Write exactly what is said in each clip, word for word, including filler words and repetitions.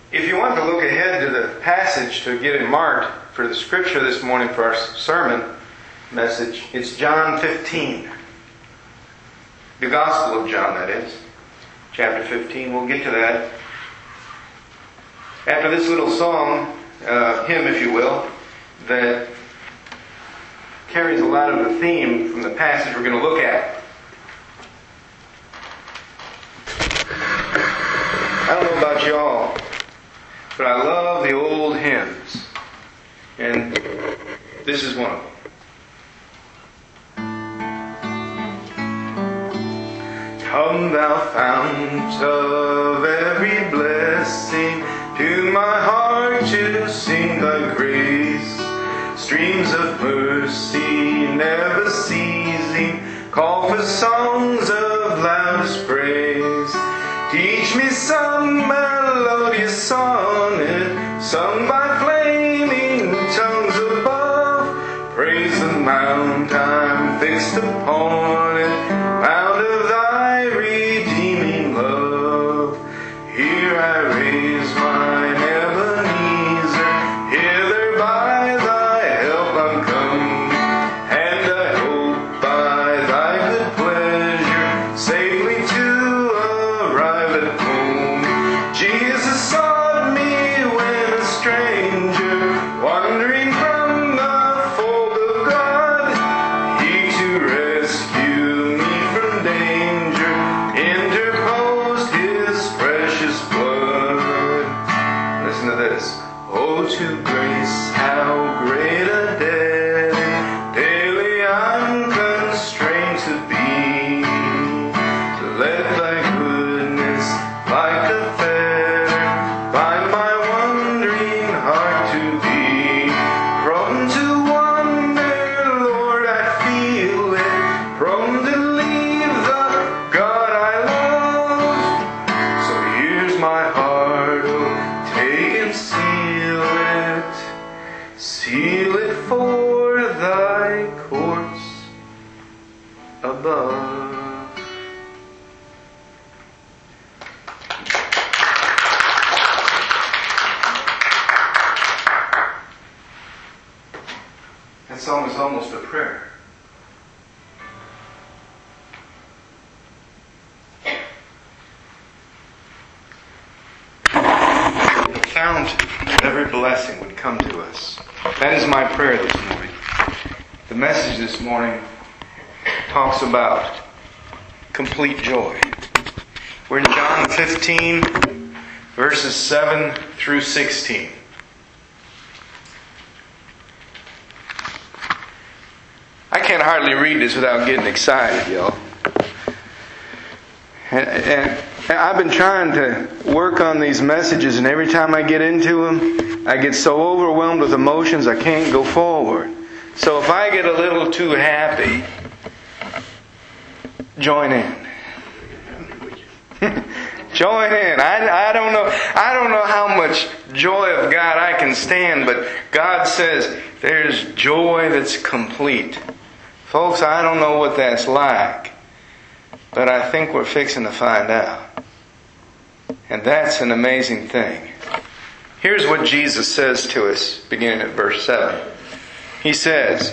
If you want to look ahead to the passage to get it marked for the scripture this morning for our sermon message, it's John fifteen. The Gospel of John, that is. Chapter fifteen. We'll get to that. After this little song, uh, hymn if you will, that carries a lot of the theme from the passage we're going to look at. I don't know about y'all, but I love the old hymns. And this is one of them. Come thou fount of every blessing, to my heart to sing thy grace. Streams of mercy never ceasing, call for songs of loudest praise. Teach me some melodious sonnet, sung by flaming tongues above. Praise the mount I'm fixed upon it, mount of thy redeeming love. Here I raise mine Ebenezer, hither by thy help I'm come, and I hope by thy good pleasure safely to arrive at home. Jesus sought me when a stranger, wandering from the fold of God. He to rescue me from danger interposed his precious blood. Listen to this. Oh, to grace, how great a debt daily I'm constrained to be. Let thy goodness, like a fetter, bind my wandering heart to thee. Prone to wander, Lord, I feel it, prone to leave the God I love. So here's my heart, oh, take and seal it, seal it for thy courts above. That song is almost a prayer. The fount of every blessing would come to us. That is my prayer this morning. The message this morning talks about complete joy. We're in John fifteen, verses seven through sixteen. I can't hardly read this without getting excited, y'all. And, and I've been trying to work on these messages, and every time I get into them, I get so overwhelmed with emotions I can't go forward. So if I get a little too happy, join in. Join in. I, I don't know. I don't know how much joy of God I can stand, but God says there's joy that's complete. Folks, I don't know what that's like, but I think we're fixing to find out. And that's an amazing thing. Here's what Jesus says to us, beginning at verse seven. He says,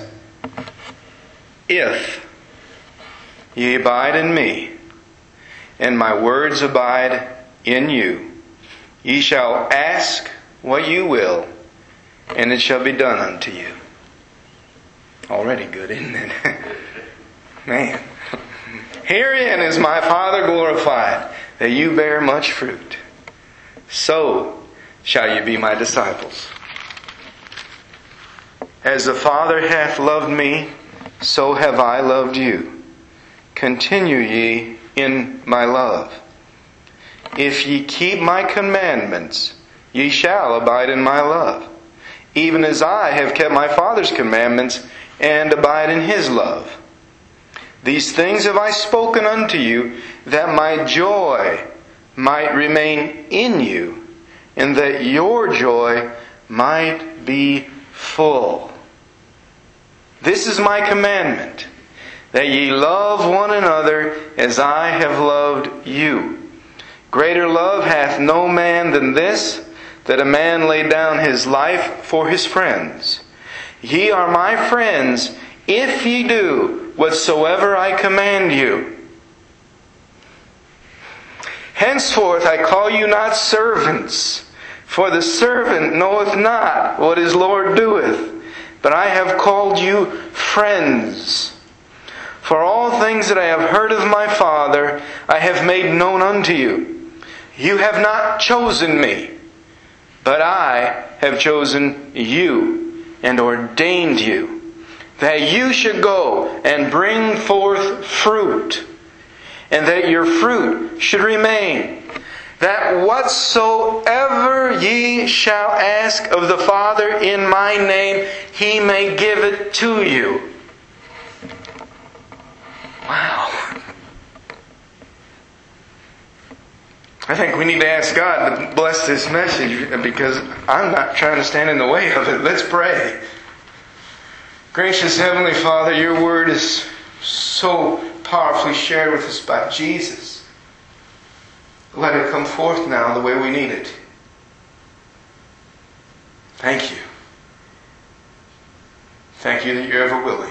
"If ye abide in me, and my words abide in you, ye shall ask what you will, and it shall be done unto you." Already good, isn't it? Man. "Herein is my Father glorified, that you bear much fruit. So shall you be my disciples. As the Father hath loved me, so have I loved you. Continue ye in my love. If ye keep my commandments, ye shall abide in my love, even as I have kept my Father's commandments and abide in his love. These things have I spoken unto you, that my joy might remain in you, and that your joy might be full. This is my commandment, that ye love one another as I have loved you. Greater love hath no man than this, that a man lay down his life for his friends. Ye are my friends, if ye do whatsoever I command you. Henceforth I call you not servants, for the servant knoweth not what his Lord doeth, but I have called you friends. For all things that I have heard of my Father, I have made known unto you. You have not chosen me, but I have chosen you and ordained you, that you should go and bring forth fruit, and that your fruit should remain, that whatsoever ye shall ask of the Father in my name, He may give it to you. Wow. I think we need to ask God to bless this message, because I'm not trying to stand in the way of it. Let's pray. Gracious Heavenly Father, your word is so powerfully shared with us by Jesus. Let it come forth now the way we need it. Thank you. Thank you that you're ever willing.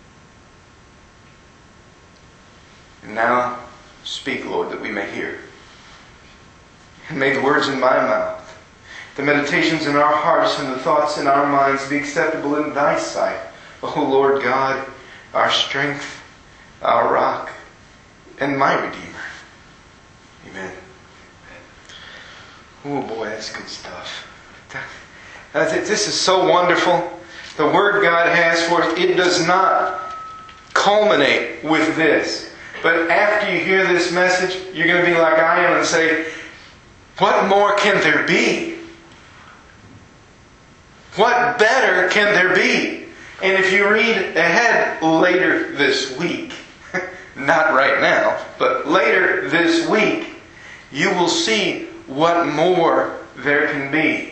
And now, speak, Lord, that we may hear. And may the words in my mouth, the meditations in our hearts, and the thoughts in our minds be acceptable in Thy sight, O Lord God, our strength, our rock, and my Redeemer. Amen. Oh boy, that's good stuff. This is so wonderful. The Word God has for us, it does not culminate with this. But after you hear this message, you're going to be like I am and say, what more can there be? What better can there be? And if you read ahead later this week, not right now, but later this week, you will see what more there can be.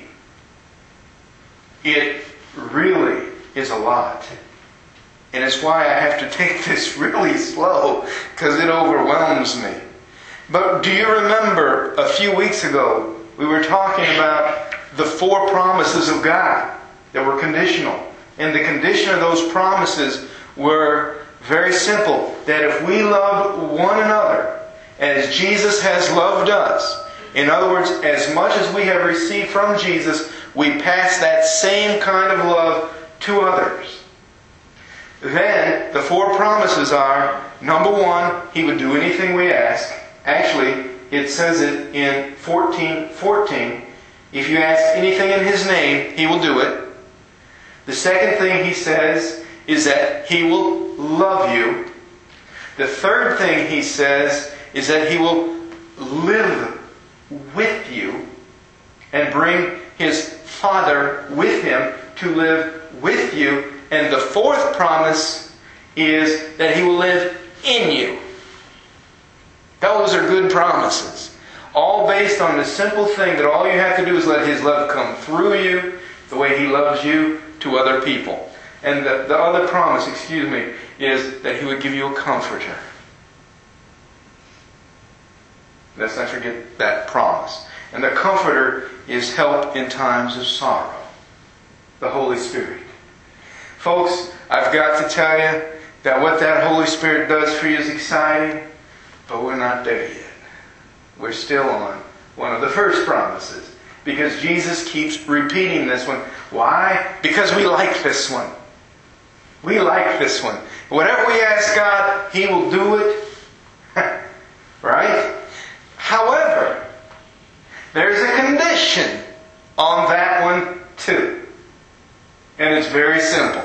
It really is a lot. And it's why I have to take this really slow, because it overwhelms me. But do you remember a few weeks ago, we were talking about the four promises of God that were conditional. And the condition of those promises were very simple. That if we love one another as Jesus has loved us, in other words, as much as we have received from Jesus, we pass that same kind of love to others. Then, the four promises are, number one, He would do anything we ask. Actually, it says it in fourteen fourteen. If you ask anything in His name, He will do it. The second thing He says is that He will love you. The third thing He says is that He will live with you and bring His Father with Him to live with you. And the fourth promise is that He will live in you. Those are good promises. All based on the simple thing that all you have to do is let His love come through you the way He loves you to other people. And the, the other promise, excuse me, is that He would give you a comforter. Let's not forget that promise. And the comforter is help in times of sorrow. The Holy Spirit. Folks, I've got to tell you that what that Holy Spirit does for you is exciting, but we're not there yet. We're still on one of the first promises, because Jesus keeps repeating this one. Why? Because we like this one. We like this one. Whatever we ask God, He will do it. Right? However, there's a condition on that one too. And it's very simple.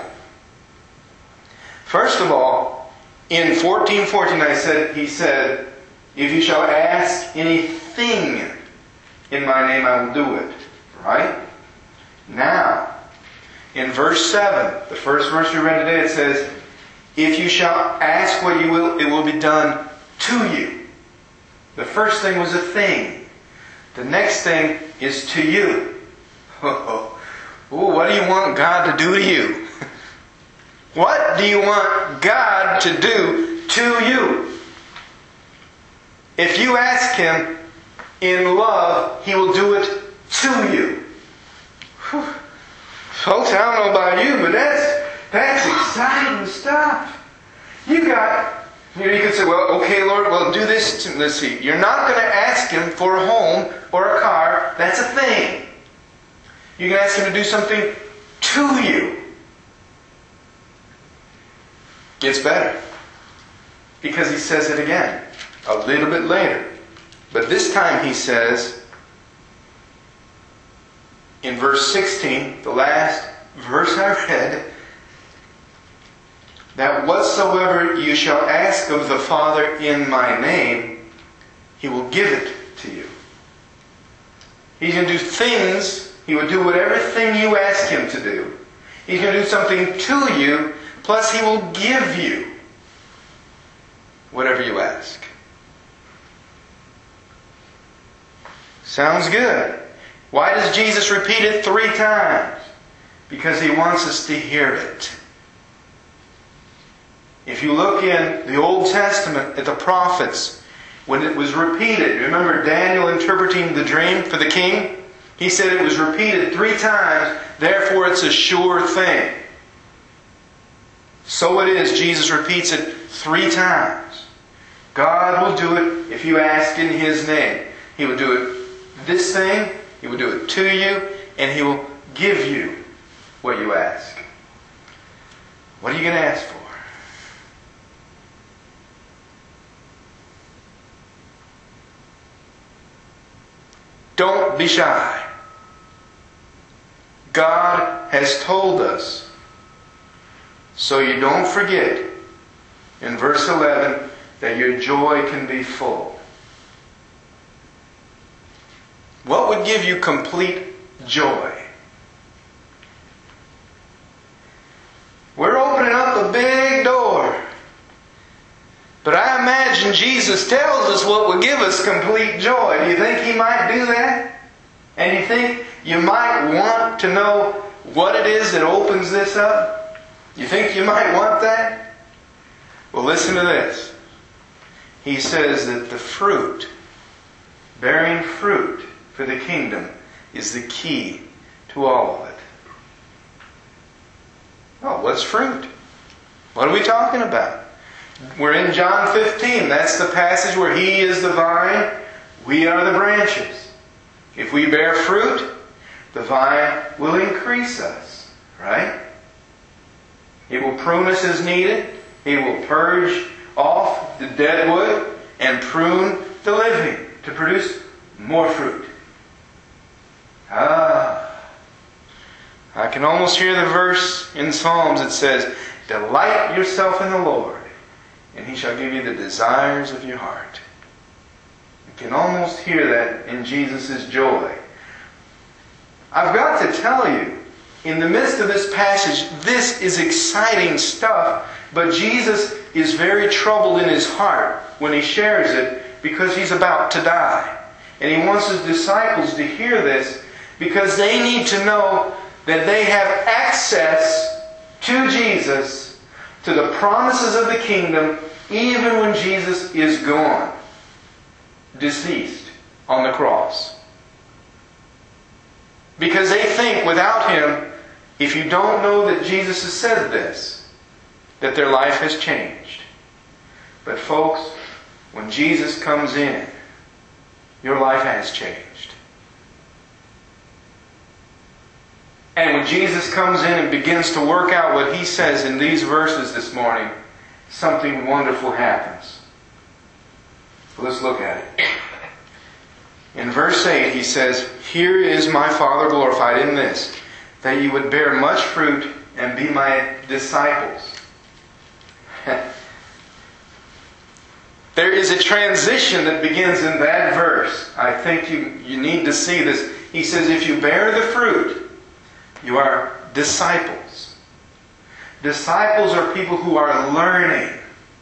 First of all, in fourteen fourteen, I said, He said, if you shall ask anything in my name, I will do it. Right? Now, in verse seven, the first verse we read today, it says, if you shall ask what you will, it will be done to you. The first thing was a thing. The next thing is to you. Oh, what do you want God to do to you? What do you want God to do to you? If you ask Him in love, He will do it to you. Folks, I don't know about you, but that's that's exciting stuff. You got, you know, you can say, well, okay, Lord, well, do this. To, let's see. You're not going to ask Him for a home or a car. That's a thing. You can ask Him to do something to you. Gets better. Because He says it again a little bit later. But this time He says, in verse sixteen, the last verse I read, that whatsoever you shall ask of the Father in my name, He will give it to you. He's going to do things. He will do whatever thing you ask Him to do. He's going to do something to you, plus He will give you whatever you ask. Sounds good. Why does Jesus repeat it three times? Because He wants us to hear it. If you look in the Old Testament at the prophets, when it was repeated, remember Daniel interpreting the dream for the king? He said it was repeated three times, therefore it's a sure thing. So it is, Jesus repeats it three times. God will do it if you ask in His name. He will do it this thing, He will do it to you, and He will give you what you ask. What are you going to ask for? Don't be shy. God has told us, so you don't forget, in verse eleven, that your joy can be full. What would give you complete joy? We're opening up a big door. But I imagine Jesus tells us what would give us complete joy. Do you think He might do that? And you think you might want to know what it is that opens this up? You think you might want that? Well, listen to this. He says that the fruit, bearing fruit for the kingdom, is the key to all of it. Oh, what's fruit? What are we talking about? We're in John fifteen. That's the passage where He is the vine, we are the branches. If we bear fruit, the vine will increase us. Right? It will prune us as needed. He will purge off the dead wood and prune the living to produce more fruit. Ah, I can almost hear the verse in Psalms that says, delight yourself in the Lord, and He shall give you the desires of your heart. You can almost hear that in Jesus' joy. I've got to tell you, in the midst of this passage, this is exciting stuff, but Jesus is very troubled in His heart when He shares it because He's about to die. And He wants His disciples to hear this because they need to know that they have access to Jesus, to the promises of the kingdom, even when Jesus is gone, deceased on the cross. Because they think without Him, if you don't know that Jesus has said this, that their life has changed. But folks, when Jesus comes in, your life has changed. And when Jesus comes in and begins to work out what He says in these verses this morning, something wonderful happens. Let's look at it. In verse eight, He says, here is my Father glorified in this, that you would bear much fruit and be my disciples. There is a transition that begins in that verse. I think you, you need to see this. He says, if you bear the fruit, you are disciples. Disciples are people who are learning.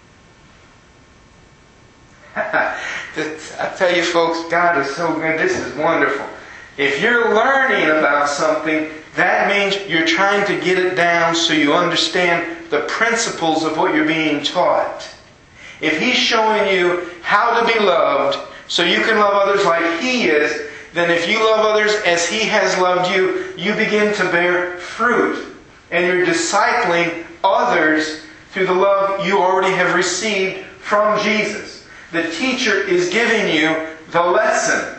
I tell you folks, God is so good. This is wonderful. If you're learning about something, that means you're trying to get it down so you understand the principles of what you're being taught. If He's showing you how to be loved so you can love others like He is, then if you love others as He has loved you, you begin to bear fruit. And you're discipling others through the love you already have received from Jesus. The teacher is giving you the lesson.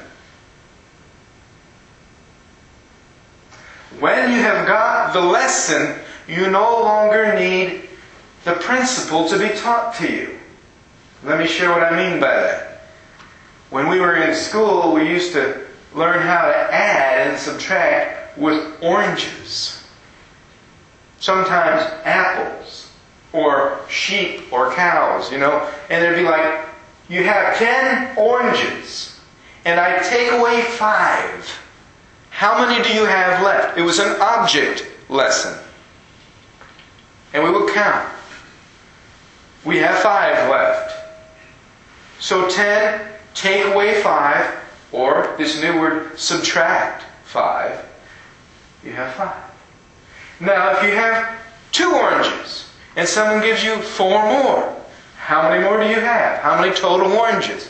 When you have got the lesson, you no longer need the principle to be taught to you. Let me share what I mean by that. When we were in school, we used to learn how to add and subtract with oranges. Sometimes apples, or sheep, or cows, you know. And there'd be like, you have ten oranges, and I take away five. How many do you have left? It was an object lesson. And we would count. We have five left. So ten, take away five, or this new word, subtract five. You have five. Now, if you have two oranges, and someone gives you four more, how many more do you have? How many total oranges?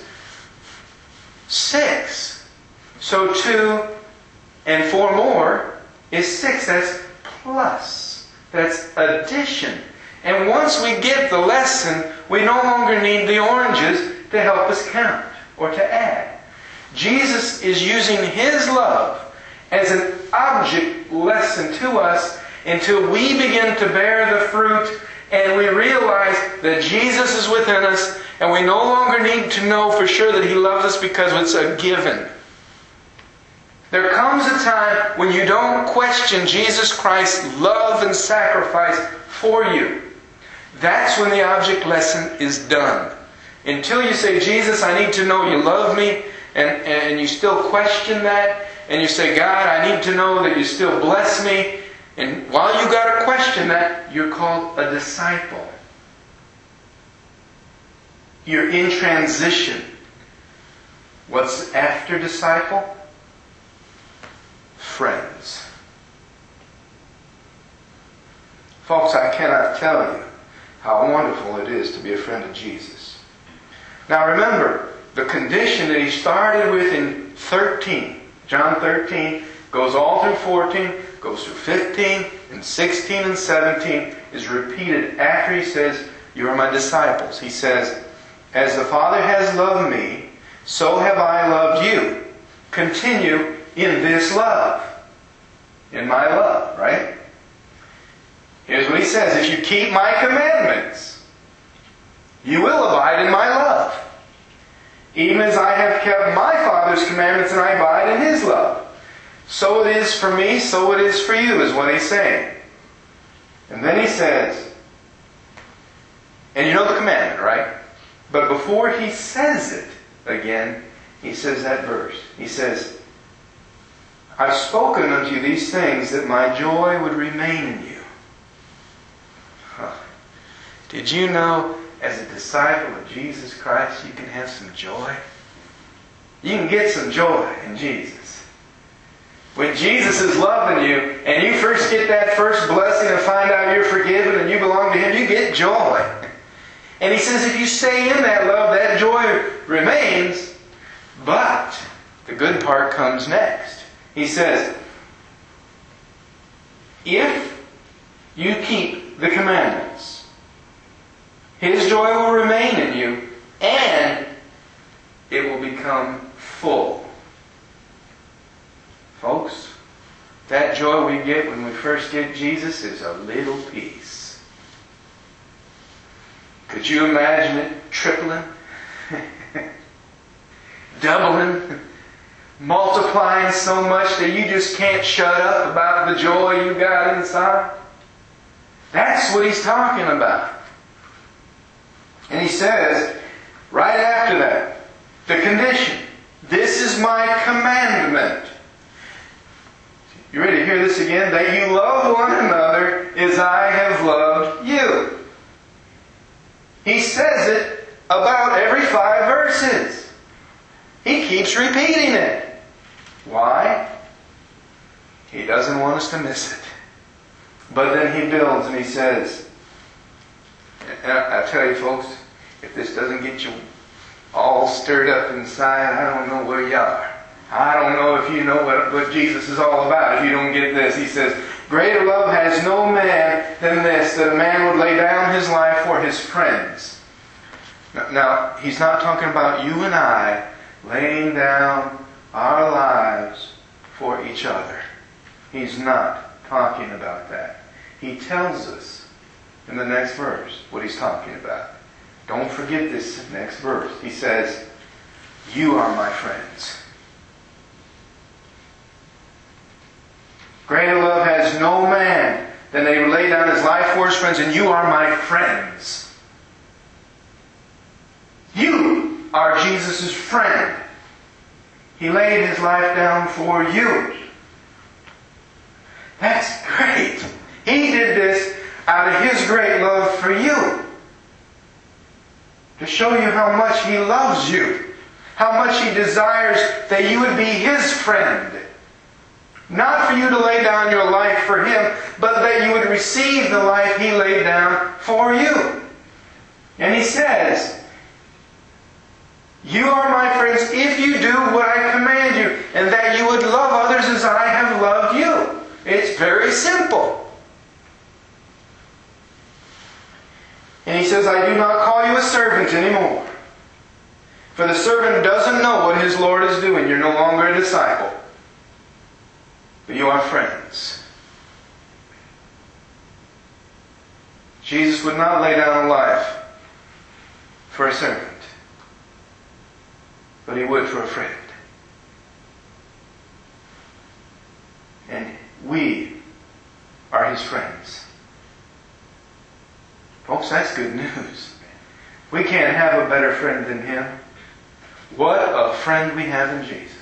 Six. So two and four more is six. That's plus. That's addition. And once we get the lesson, we no longer need the oranges to help us count or to add. Jesus is using His love as an object lesson to us until we begin to bear the fruit and we realize that Jesus is within us, and we no longer need to know for sure that He loves us because it's a given. There comes a time when you don't question Jesus Christ's love and sacrifice for you. That's when the object lesson is done. Until you say, Jesus, I need to know you love me, and, and you still question that, and you say, God, I need to know that you still bless me, and while you got to question that, you're called a disciple. You're in transition. What's after disciple? Friends. Folks, I cannot tell you how wonderful it is to be a friend of Jesus. Now remember, the condition that He started with in thirteen, John thirteen, goes all through fourteen, goes through fifteen, and sixteen and seventeen, is repeated after He says, you are my disciples. He says, as the Father has loved me, so have I loved you. Continue in this love. In my love, right? Here's what He says, if you keep my commandments, you will abide in my love. Even as I have kept my Father's commandments and I abide in His love. So it is for me, so it is for you, is what He's saying. And then He says, and you know the commandment, right? But before He says it again, He says that verse. He says, I've spoken unto you these things that my joy would remain in you. Huh. Did you know, as a disciple of Jesus Christ, you can have some joy? You can get some joy in Jesus. When Jesus is loving you, and you first get that first blessing and find out you're forgiven and you belong to Him, you get joy. And He says if you stay in that love, that joy remains. But the good part comes next. He says, if you keep the commandments, His joy will remain in you, and it will become full. Folks, that joy we get when we first get Jesus is a little piece. Could you imagine it tripling, doubling, multiplying so much that you just can't shut up about the joy you got inside? That's what He's talking about. And He says, right after that, the condition, this is my commandment. You ready to hear this again? That you love one another as I have loved you. He says it about every five verses. He keeps repeating it. Why? He doesn't want us to miss it. But then He builds and He says, and I, I tell you folks, if this doesn't get you all stirred up inside, I don't know where you are. I don't know if you know what, what Jesus is all about if you don't get this. He says, greater love has no man than this, that a man would lay down his life for his friends. Now, now he's not talking about you and I laying down our lives for each other. He's not talking about that. He tells us in the next verse what he's talking about. Don't forget this next verse. He says, you are my friends. Greater love has no man than they would lay down his life for his friends, and you are my friends. You are Jesus' friend. He laid his life down for you. That's great. He did this out of his great love for you. To show you how much he loves you. How much he desires that you would be his friend. Not for you to lay down your life for him, but that you would receive the life he laid down for you. And he says, you are my friends if you do what I command you, and that you would love others as I have loved you. It's very simple. And he says, I do not call you a servant anymore. For the servant doesn't know what his Lord is doing. You're no longer a disciple. But you are friends. Jesus would not lay down a life for a servant, but he would for a friend. And we are his friends. Folks, that's good news. We can't have a better friend than him. What a friend we have in Jesus.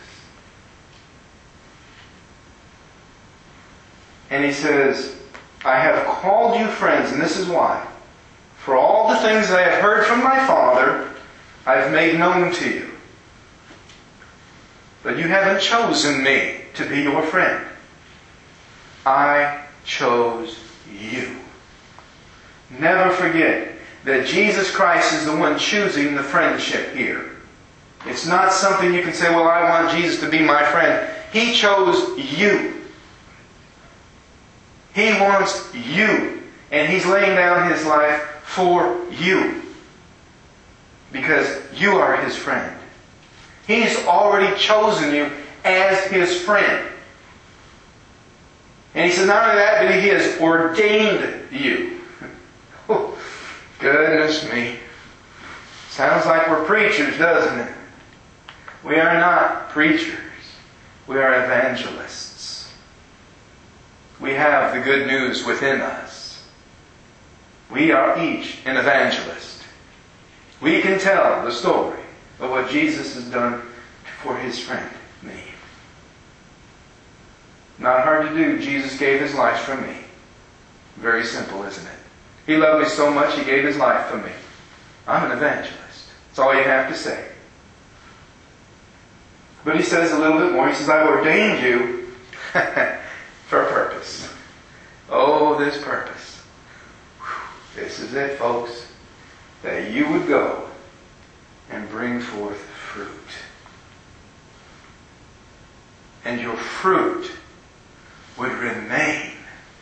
And he says, I have called you friends, and this is why. For all the things I have heard from my Father, I have made known to you. But you haven't chosen me to be your friend. I chose you. Never forget that Jesus Christ is the one choosing the friendship here. It's not something you can say, well, I want Jesus to be my friend. He chose you. He wants you. And he's laying down his life for you. Because you are his friend. He's already chosen you as his friend. And he says, not only that, but he has ordained you. Oh, goodness me. Sounds like we're preachers, doesn't it? We are not preachers. We are evangelists. We have the good news within us. We are each an evangelist. We can tell the story of what Jesus has done for his friend, me. Not hard to do. Jesus gave his life for me. Very simple, isn't it? He loved me so much, he gave his life for me. I'm an evangelist. That's all you have to say. But he says a little bit more. He says, I've ordained you for a purpose. Oh, this purpose. Whew. This is it, folks. That you would go and bring forth fruit. And your fruit would remain.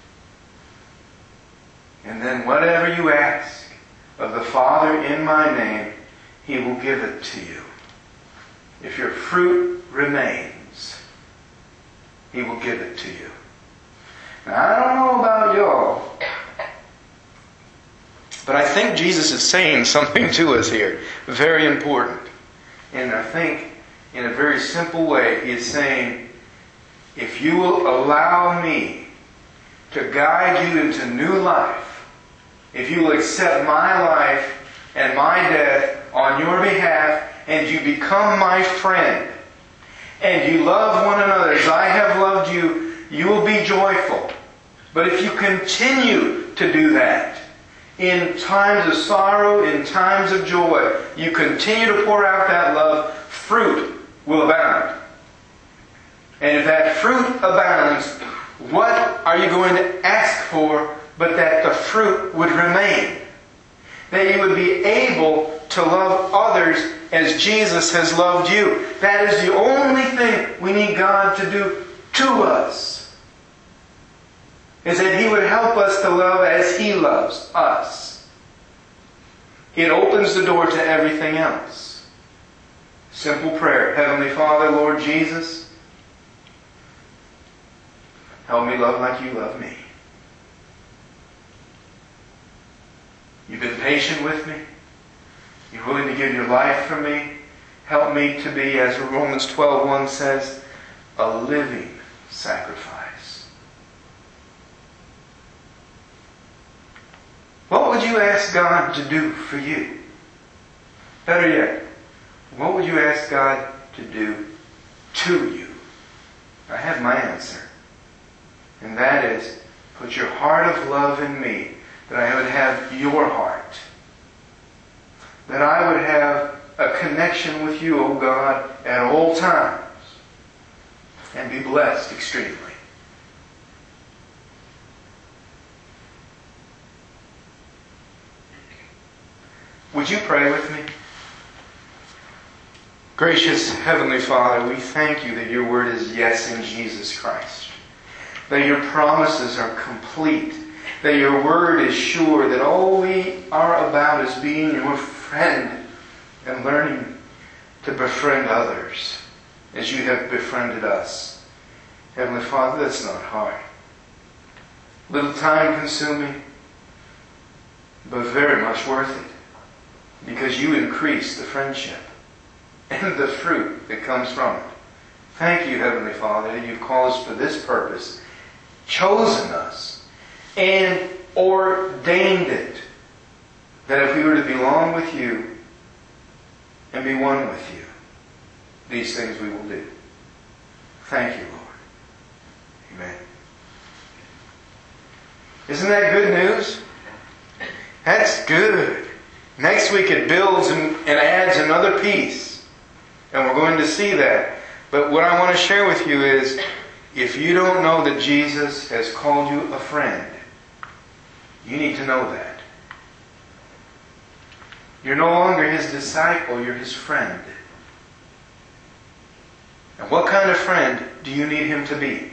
And then whatever you ask of the Father in my name, he will give it to you. If your fruit remains, he will give it to you. Now, I don't know about y'all, but I think Jesus is saying something to us here. Very important. And I think in a very simple way, he is saying, if you will allow me to guide you into new life, if you will accept my life and my death on your behalf, and you become my friend, and you love one another as I have loved you, you will be joyful. But if you continue to do that, in times of sorrow, in times of joy, you continue to pour out that love, fruit will abound. And if that fruit abounds, what are you going to ask for but that the fruit would remain? That you would be able to love others as Jesus has loved you. That is the only thing we need God to do to us. Is that He would help us to love as He loves us. It opens the door to everything else. Simple prayer. Heavenly Father, Lord Jesus, help me love like You love me. You've been patient with me. You're willing to give your life for me. Help me to be, as Romans twelve one says, a living sacrifice. What would you ask God to do for you? Better yet, what would you ask God to do to you? I have my answer. And that is, put your heart of love in me, that I would have your heart. That I would have a connection with You, O God, at all times. And be blessed extremely. Would you pray with me? Gracious Heavenly Father, we thank You that Your word is yes in Jesus Christ. That Your promises are complete. That Your word is sure. That all we are about is being Your friend and learning to befriend others as You have befriended us. Heavenly Father, that's not hard. Little time consuming, but very much worth it. Because You increase the friendship and the fruit that comes from it. Thank You, Heavenly Father, that You've called us for this purpose, chosen us, and ordained it. That if we were to belong with You and be one with You, these things we will do. Thank You, Lord. Amen. Isn't that good news? That's good. Next week it builds and, and adds another piece. And we're going to see that. But what I want to share with you is, if you don't know that Jesus has called you a friend, you need to know that. You're no longer His disciple, you're His friend. And what kind of friend do you need Him to be?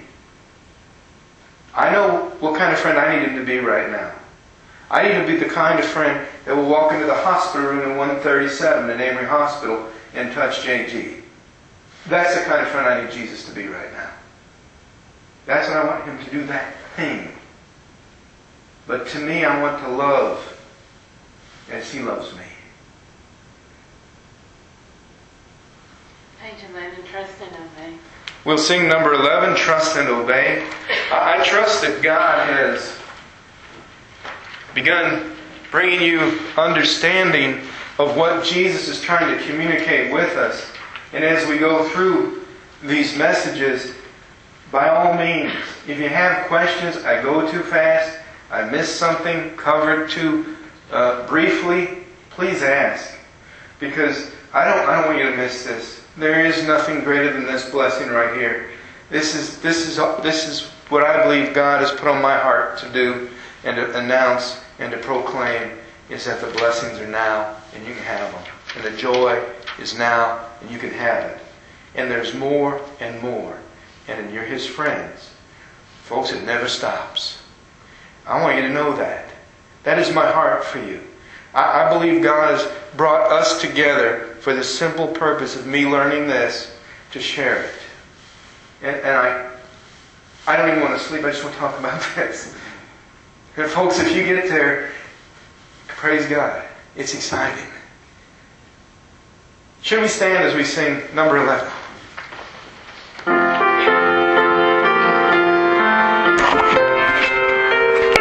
I know what kind of friend I need Him to be right now. I need to be the kind of friend that will walk into the hospital room in one thirty-seven at Amory Hospital and touch J G. That's the kind of friend I need Jesus to be right now. That's what I want Him to do, that thing. But to me, I want to love as He loves me. Page eleven, trust and obey. We'll sing number eleven, Trust and Obey. I trust that God has begun bringing you understanding of what Jesus is trying to communicate with us. And as we go through these messages, by all means, if you have questions, I go too fast, I missed something, covered too uh, briefly, please ask. Because I don't, I don't want you to miss this. There is nothing greater than this blessing right here. This is, this is, this is what I believe God has put on my heart to do and to announce and to proclaim, is that the blessings are now and you can have them. And the joy is now and you can have it. And there's more and more. And you're His friends. Folks, it never stops. I want you to know that. That is my heart for you. I, I believe God has brought us together for the simple purpose of me learning this, to share it. And, and I, I don't even want to sleep. I just want to talk about this. And folks, if you get there, praise God. It's exciting. Should we stand as we sing number eleven?